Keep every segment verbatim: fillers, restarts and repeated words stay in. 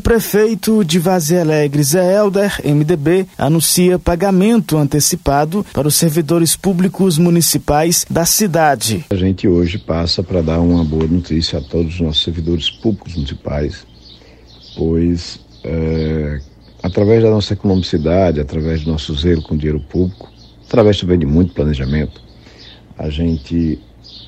prefeito de Vazia Alegre, Zé Helder, M D B, anuncia pagamento antecipado para os servidores públicos municipais da cidade. A gente hoje passa para dar uma boa notícia a todos os nossos servidores públicos municipais, pois é, através da nossa economicidade, através do nosso zelo com o dinheiro público, através também de muito planejamento, a gente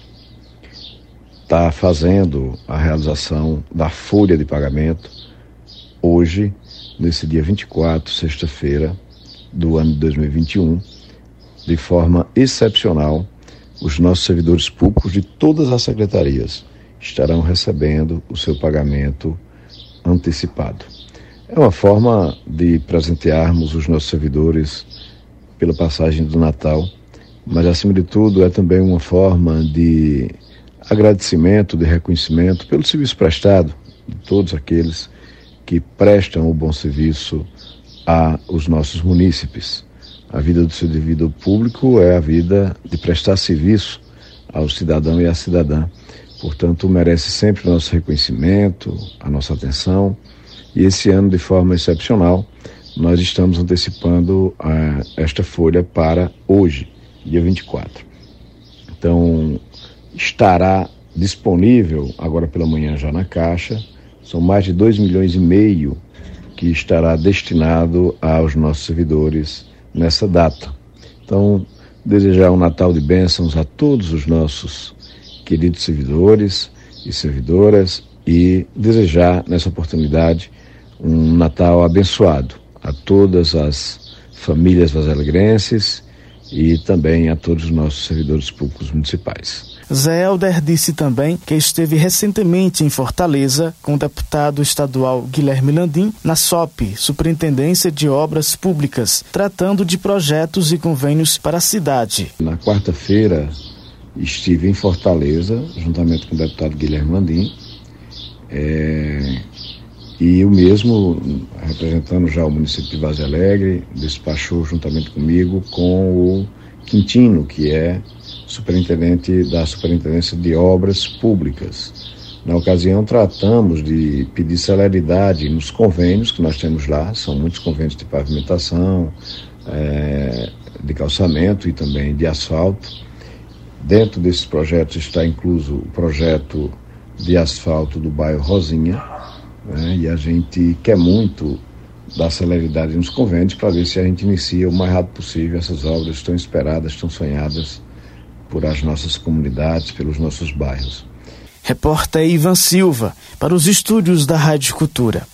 está fazendo a realização da folha de pagamento hoje, nesse dia vinte e quatro, sexta-feira do ano de dois mil e vinte e um, de forma excepcional. Os nossos servidores públicos de todas as secretarias estarão recebendo o seu pagamento antecipado. É uma forma de presentearmos os nossos servidores pela passagem do Natal, mas acima de tudo é também uma forma de agradecimento, de reconhecimento pelo serviço prestado de todos aqueles que prestam o bom serviço aos nossos munícipes. A vida do servidor público é a vida de prestar serviço ao cidadão e à cidadã. Portanto, merece sempre o nosso reconhecimento, a nossa atenção. E esse ano, de forma excepcional, nós estamos antecipando uh, esta folha para hoje, dia vinte e quatro. Então, estará disponível agora pela manhã já na Caixa. São mais de dois milhões e meio que estará destinado aos nossos servidores nessa data. Então, desejar um Natal de bênçãos a todos os nossos queridos servidores e servidoras e desejar nessa oportunidade um Natal abençoado a todas as famílias vazalegrenses e também a todos os nossos servidores públicos municipais. Zé Helder disse também que esteve recentemente em Fortaleza com o deputado estadual Guilherme Landim na S O P, Superintendência de Obras Públicas, tratando de projetos e convênios para a cidade. Na quarta-feira estive em Fortaleza, juntamente com o deputado Guilherme Landim, é, e o mesmo, representando já o município de Vazia Alegre, despachou juntamente comigo com o Quintino, que é superintendente da Superintendência de Obras Públicas. Na ocasião, tratamos de pedir celeridade nos convênios que nós temos lá, são muitos convênios de pavimentação, é, de calçamento e também de asfalto. Dentro desses projetos está incluso o projeto de asfalto do bairro Rosinha, né, e a gente quer muito dar celeridade nos convênios para ver se a gente inicia o mais rápido possível essas obras tão esperadas, tão sonhadas por as nossas comunidades, pelos nossos bairros. Repórter Ivan Silva, para os estúdios da Rádio Cultura.